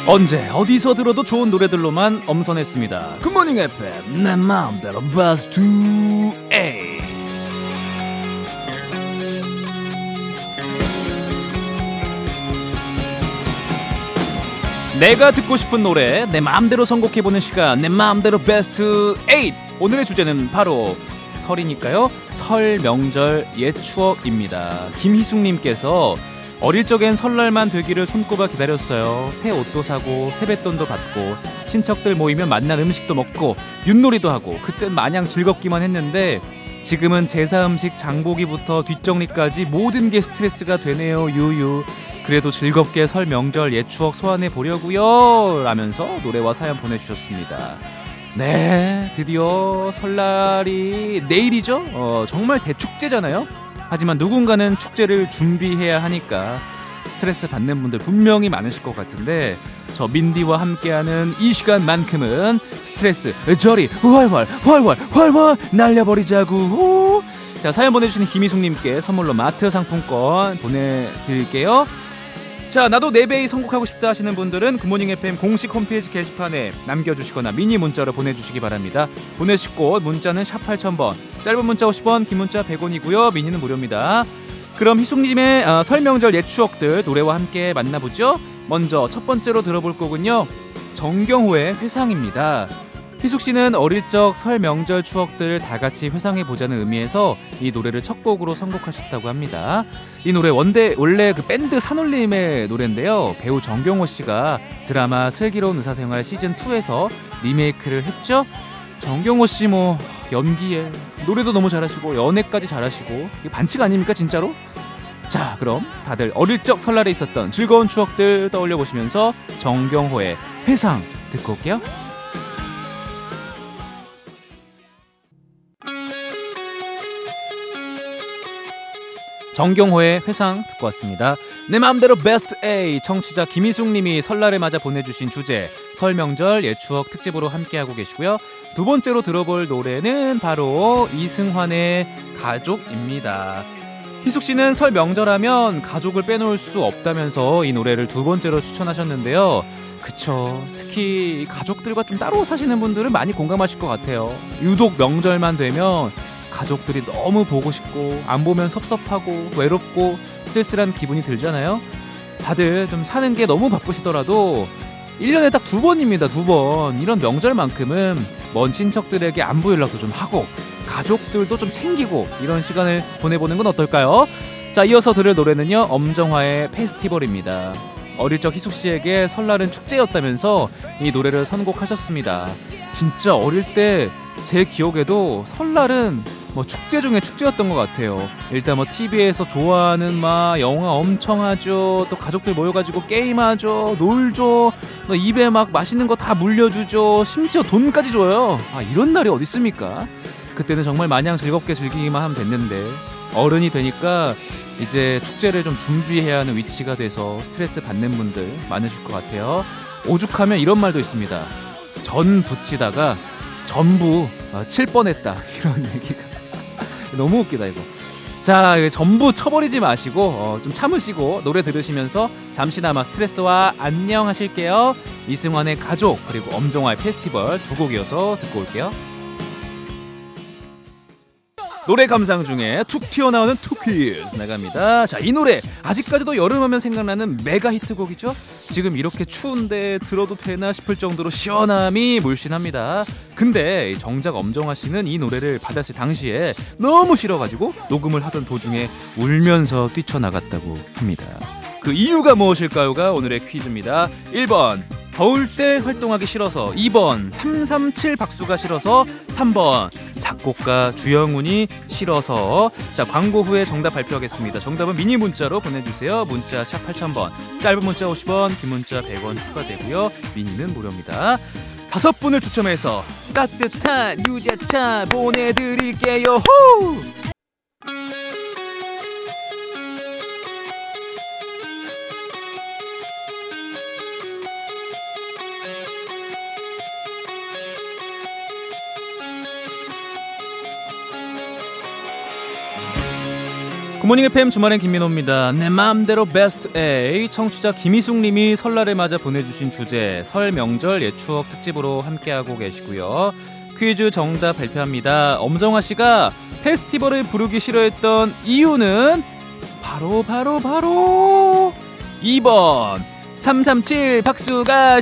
언제 어디서 들어도 좋은 노래들로만 엄선했습니다. 굿모닝 FM 내 마음대로 베스트 8. 내가 듣고 싶은 노래 내 마음대로 선곡해보는 시간, 내 마음대로 베스트 8. 오늘의 주제는 바로 설이니까요, 설 명절 옛 추억입니다. 김희숙님께서 어릴 적엔 설날만 되기를 손꼽아 기다렸어요. 새 옷도 사고 세뱃돈도 받고 친척들 모이면 맛난 음식도 먹고 윷놀이도 하고 그땐 마냥 즐겁기만 했는데 지금은 제사 음식 장보기부터 뒷정리까지 모든 게 스트레스가 되네요. 유유. 그래도 즐겁게 설 명절 옛 추억 소환해 보려고요 라면서 노래와 사연 보내주셨습니다. 네, 드디어 설날이 내일이죠. 정말 대축제잖아요. 하지만 누군가는 축제를 준비해야 하니까 스트레스 받는 분들 분명히 많으실 것 같은데, 저 민디와 함께하는 이 시간만큼은 스트레스 저리 활활 날려버리자구. 자, 사연 보내주신 김희숙님께 선물로 마트 상품권 보내드릴게요. 자, 나도 4배이 선곡하고 싶다 하시는 분들은 굿모닝 FM 공식 홈페이지 게시판에 남겨주시거나 미니 문자로 보내주시기 바랍니다. 보내실 곳 문자는 샵 8000번, 짧은 문자 50원, 긴 문자 100원이고요 미니는 무료입니다. 그럼 희숙님의 설 명절 옛 추억들 노래와 함께 만나보죠. 먼저 첫 번째로 들어볼 곡은요, 정경호의 회상입니다. 희숙씨는 어릴 적 설 명절 추억들 다 같이 회상해보자는 의미에서 이 노래를 첫 곡으로 선곡하셨다고 합니다. 이 노래 원래 그 밴드 산울림의 노래인데요, 배우 정경호씨가 드라마 슬기로운 의사생활 시즌2에서 리메이크를 했죠. 정경호씨 뭐 연기에 노래도 너무 잘하시고 연애까지 잘하시고 이게 반칙 아닙니까 진짜로? 자, 그럼 다들 어릴 적 설날에 있었던 즐거운 추억들 떠올려보시면서 정경호의 회상 듣고 올게요. 정경호의 회상 듣고 왔습니다. 내 마음대로 베스트 A, 청취자 김희숙님이 설날을 맞아 보내주신 주제 설 명절 옛 추억 특집으로 함께하고 계시고요. 두 번째로 들어볼 노래는 바로 이승환의 가족입니다. 희숙씨는 설 명절하면 가족을 빼놓을 수 없다면서 이 노래를 두 번째로 추천하셨는데요. 그쵸, 특히 가족들과 좀 따로 사시는 분들은 많이 공감하실 것 같아요. 유독 명절만 되면 가족들이 너무 보고 싶고 안 보면 섭섭하고 외롭고 쓸쓸한 기분이 들잖아요. 다들 좀 사는 게 너무 바쁘시더라도 1년에 딱 2번입니다. 2번. 이런 명절만큼은 먼 친척들에게 안부 연락도 좀 하고 가족들도 좀 챙기고 이런 시간을 보내보는 건 어떨까요? 자, 이어서 들을 노래는요, 엄정화의 페스티벌입니다. 어릴 적 희숙씨에게 설날은 축제였다면서 이 노래를 선곡하셨습니다. 진짜 어릴 때 제 기억에도 설날은 뭐 축제 중에 축제였던 것 같아요. 일단 뭐 TV에서 좋아하는 막 영화 엄청 하죠. 또 가족들 모여가지고 게임하죠. 놀죠. 또 입에 막 맛있는 거 다 물려주죠. 심지어 돈까지 줘요. 이런 날이 어디 있습니까? 그때는 정말 마냥 즐겁게 즐기기만 하면 됐는데 어른이 되니까 이제 축제를 좀 준비해야 하는 위치가 돼서 스트레스 받는 분들 많으실 것 같아요. 오죽하면 이런 말도 있습니다. 전 붙이다가 전부 칠 뻔했다, 이런 얘기가 너무 웃기다 이거. 자, 전부 쳐버리지 마시고 좀 참으시고 노래 들으시면서 잠시나마 스트레스와 안녕 하실게요. 이승환의 가족 그리고 엄정화의 페스티벌 두 곡 이어서 듣고 올게요. 노래 감상 중에 툭 튀어나오는 투퀴즈 나갑니다. 자, 이 노래 아직까지도 여름하면 생각나는 메가 히트곡이죠. 지금 이렇게 추운데 들어도 되나 싶을 정도로 시원함이 물씬합니다. 근데 정작 엄정화 씨는 이 노래를 받았을 당시에 너무 싫어가지고 녹음을 하던 도중에 울면서 뛰쳐나갔다고 합니다. 그 이유가 무엇일까요가 오늘의 퀴즈입니다. 1번 더울 때 활동하기 싫어서, 2번 337 박수가 싫어서, 3번 작곡가 주영훈이 싫어서. 자, 광고 후에 정답 발표하겠습니다. 정답은 미니 문자로 보내주세요. 문자 샵 8000번, 짧은 문자 50원, 긴 문자 100원 추가되고요. 미니는 무료입니다. 5분을 추첨해서 따뜻한 유자차 보내드릴게요. 호! 굿모닝 FM 주말엔 김민호입니다. 내 마음대로 베스트 A. 청취자 김희숙님이 설날을 맞아 보내주신 주제 설 명절 옛 추억 특집으로 함께하고 계시고요. 퀴즈 정답 발표합니다. 엄정화씨가 페스티벌을 부르기 싫어했던 이유는 바로 2번 337 박수가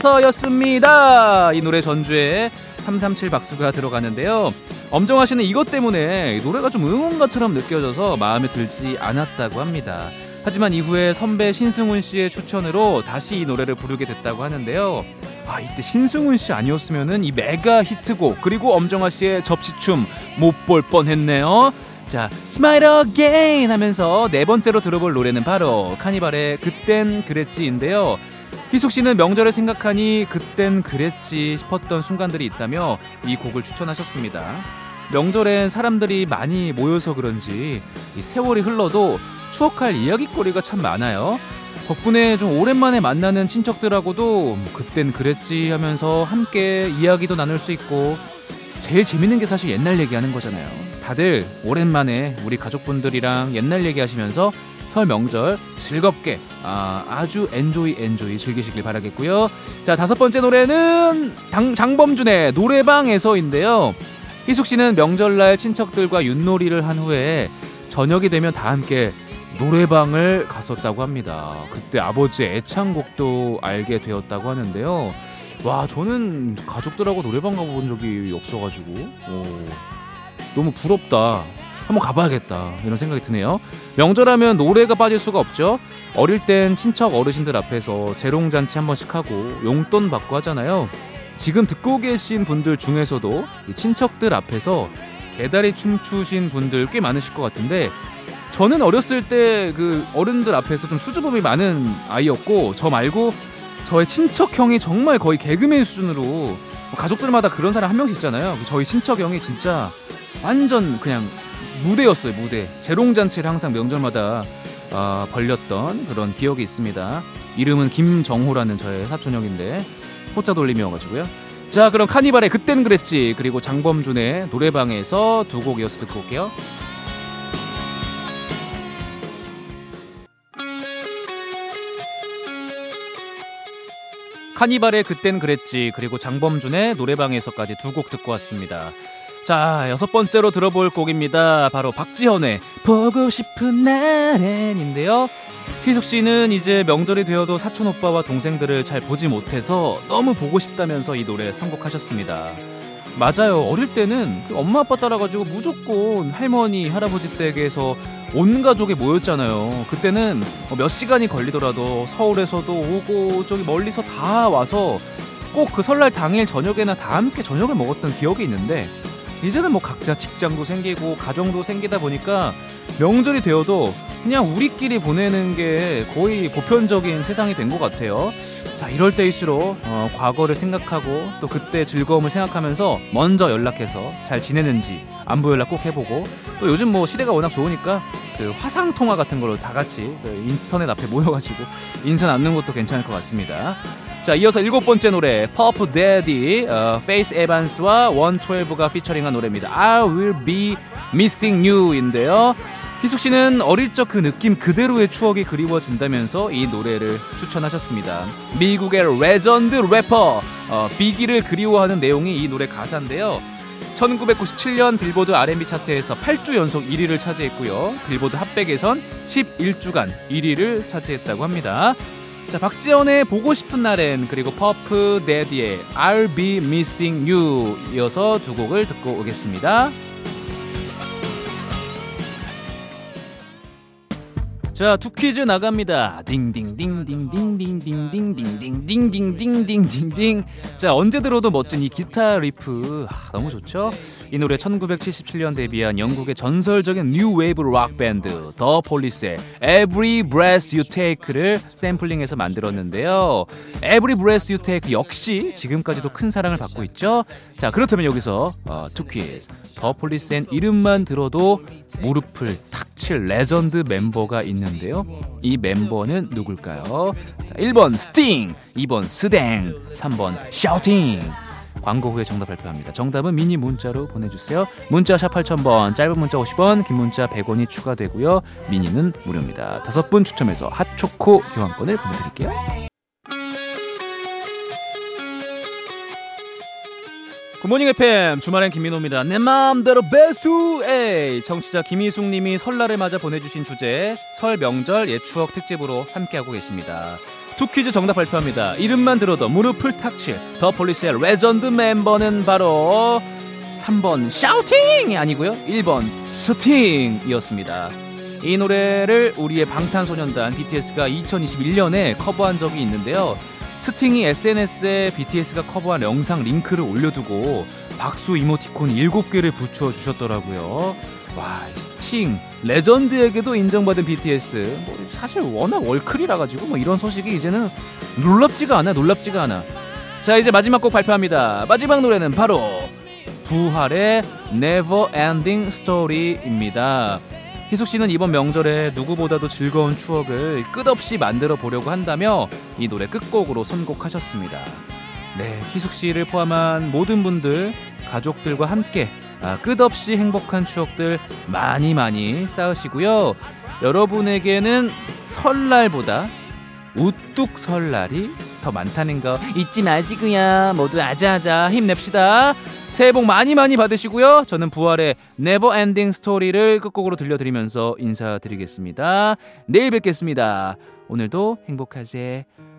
싫어서였습니다. 이 노래 전주에 337 박수가 들어가는데요. 엄정화 씨는 이것 때문에 노래가 좀 응원가처럼 느껴져서 마음에 들지 않았다고 합니다. 하지만 이후에 선배 신승훈 씨의 추천으로 다시 이 노래를 부르게 됐다고 하는데요. 이때 신승훈 씨 아니었으면은 이 메가 히트곡 그리고 엄정화 씨의 접시춤 못 볼 뻔했네요. 자, 스마일 어게인 하면서 네 번째로 들어볼 노래는 바로 카니발의 그땐 그랬지인데요. 희숙 씨는 명절을 생각하니 그땐 그랬지 싶었던 순간들이 있다며 이 곡을 추천하셨습니다. 명절엔 사람들이 많이 모여서 그런지 이 세월이 흘러도 추억할 이야기거리가 참 많아요. 덕분에 좀 오랜만에 만나는 친척들하고도 그땐 그랬지 하면서 함께 이야기도 나눌 수 있고 제일 재밌는 게 사실 옛날 얘기하는 거잖아요. 다들 오랜만에 우리 가족분들이랑 옛날 얘기하시면서 설 명절 즐겁게 아주 엔조이 즐기시길 바라겠고요. 자, 다섯 번째 노래는 장범준의 노래방에서인데요. 희숙씨는 명절날 친척들과 윷놀이를 한 후에 저녁이 되면 다 함께 노래방을 갔었다고 합니다. 그때 아버지의 애창곡도 알게 되었다고 하는데요. 와, 저는 가족들하고 노래방 가본 적이 없어가지고 너무 부럽다. 한번 가봐야겠다 이런 생각이 드네요. 명절하면 노래가 빠질 수가 없죠. 어릴 땐 친척 어르신들 앞에서 재롱잔치 한 번씩 하고 용돈 받고 하잖아요. 지금 듣고 계신 분들 중에서도 이 친척들 앞에서 개다리 춤추신 분들 꽤 많으실 것 같은데 저는 어렸을 때 그 어른들 앞에서 좀 수줍음이 많은 아이였고 저 말고 저의 친척 형이 정말 거의 개그맨 수준으로 가족들마다 그런 사람 한 명씩 있잖아요. 저희 친척 형이 진짜 완전 그냥 무대였어요. 무대. 재롱잔치를 항상 명절마다 벌렸던 그런 기억이 있습니다. 이름은 김정호라는 저의 사촌형인데 호자 돌림이어가지고요. 자, 그럼 카니발의 그땐 그랬지 그리고 장범준의 노래방에서 두 곡 이어서 듣고 올게요. 카니발의 그땐 그랬지 그리고 장범준의 노래방에서까지 두 곡 듣고 왔습니다. 자, 여섯 번째로 들어볼 곡입니다. 바로 박지현의 보고 싶은 날엔인데요. 희숙씨는 이제 명절이 되어도 사촌오빠와 동생들을 잘 보지 못해서 너무 보고 싶다면서 이 노래 선곡하셨습니다. 맞아요. 어릴 때는 엄마 아빠 따라가지고 무조건 할머니 할아버지 댁에서 온 가족이 모였잖아요. 그때는 몇 시간이 걸리더라도 서울에서도 오고 저기 멀리서 다 와서 꼭 그 설날 당일 저녁에나 다 함께 저녁을 먹었던 기억이 있는데 이제는 뭐 각자 직장도 생기고 가정도 생기다 보니까 명절이 되어도 그냥 우리끼리 보내는 게 거의 보편적인 세상이 된 것 같아요. 자, 이럴 때일수록 과거를 생각하고 또 그때 즐거움을 생각하면서 먼저 연락해서 잘 지내는지 안부 연락 꼭 해보고 또 요즘 뭐 시대가 워낙 좋으니까 그 화상통화 같은 걸로 다 같이 인터넷 앞에 모여가지고 인사 나누는 것도 괜찮을 것 같습니다. 자, 이어서 일곱 번째 노래 퍼프 데디 페이스 에반스와 112가 피처링한 노래입니다. I will be missing you인데요. 희숙씨는 어릴 적 그 느낌 그대로의 추억이 그리워진다면서 이 노래를 추천하셨습니다. 미국의 레전드 래퍼 비기를 그리워하는 내용이 이 노래 가사인데요. 1997년 빌보드 R&B 차트에서 8주 연속 1위를 차지했고요. 빌보드 핫백에선 11주간 1위를 차지했다고 합니다. 자, 박지현의 보고 싶은 날엔 그리고 퍼프 데디의 I'll be missing you 이어서 두 곡을 듣고 오겠습니다. 자, 투퀴즈 나갑니다. 딩딩딩딩딩딩딩딩딩딩딩딩딩딩딩. 자, 언제 들어도 멋진 이 기타 리프 너무 좋죠? 이 노래 1977년 데뷔한 영국의 전설적인 뉴 웨이브 락 밴드 더 폴리스의 Every Breath You Take를 샘플링해서 만들었는데요. Every Breath You Take 역시 지금까지도 큰 사랑을 받고 있죠. 자, 그렇다면 여기서 투퀴즈. 더 폴리스엔 이름만 들어도 무릎을 탁 칠 레전드 멤버가 있는데요. 이 멤버는 누굴까요? 자, 1번 스팅, 2번 스댕, 3번 샤우팅. 광고 후에 정답 발표합니다. 정답은 미니 문자로 보내주세요. 문자 샵 8000번, 짧은 문자 50원, 긴 문자 100원이 추가되고요. 미니는 무료입니다. 5분 추첨해서 핫초코 교환권을 보내드릴게요. 굿모닝 FM 주말엔 김민호입니다. 내 마음대로 베스트 8. 청취자 김희숙님이 설날을 맞아 보내주신 주제 설 명절 옛 추억 특집으로 함께하고 계십니다. 투퀴즈 정답 발표합니다. 이름만 들어도 무릎을 탁 칠 더 폴리스의 레전드 멤버는 바로 3번 샤우팅이 아니고요 1번 스팅이었습니다. 이 노래를 우리의 방탄소년단 BTS가 2021년에 커버한 적이 있는데요. 스팅이 SNS에 BTS가 커버한 영상 링크를 올려두고 박수 이모티콘 7개를 붙여주셨더라고요. 와, 스팅 레전드에게도 인정받은 BTS 사실 워낙 월클이라가지고 이런 소식이 이제는 놀랍지가 않아. 자, 이제 마지막 곡 발표합니다. 마지막 노래는 바로 부활의 Never Ending Story입니다. 희숙씨는 이번 명절에 누구보다도 즐거운 추억을 끝없이 만들어 보려고 한다며 이 노래 끝곡으로 선곡하셨습니다. 네, 희숙씨를 포함한 모든 분들 가족들과 함께 끝없이 행복한 추억들 많이 쌓으시고요. 여러분에게는 설날보다 우뚝 설날이 더 많다는 거 잊지 마시고요. 모두 아자아자 힘냅시다. 새해 복 많이 받으시고요. 저는 부활의 Never Ending Story를 끝곡으로 들려드리면서 인사드리겠습니다. 내일 뵙겠습니다. 오늘도 행복하세.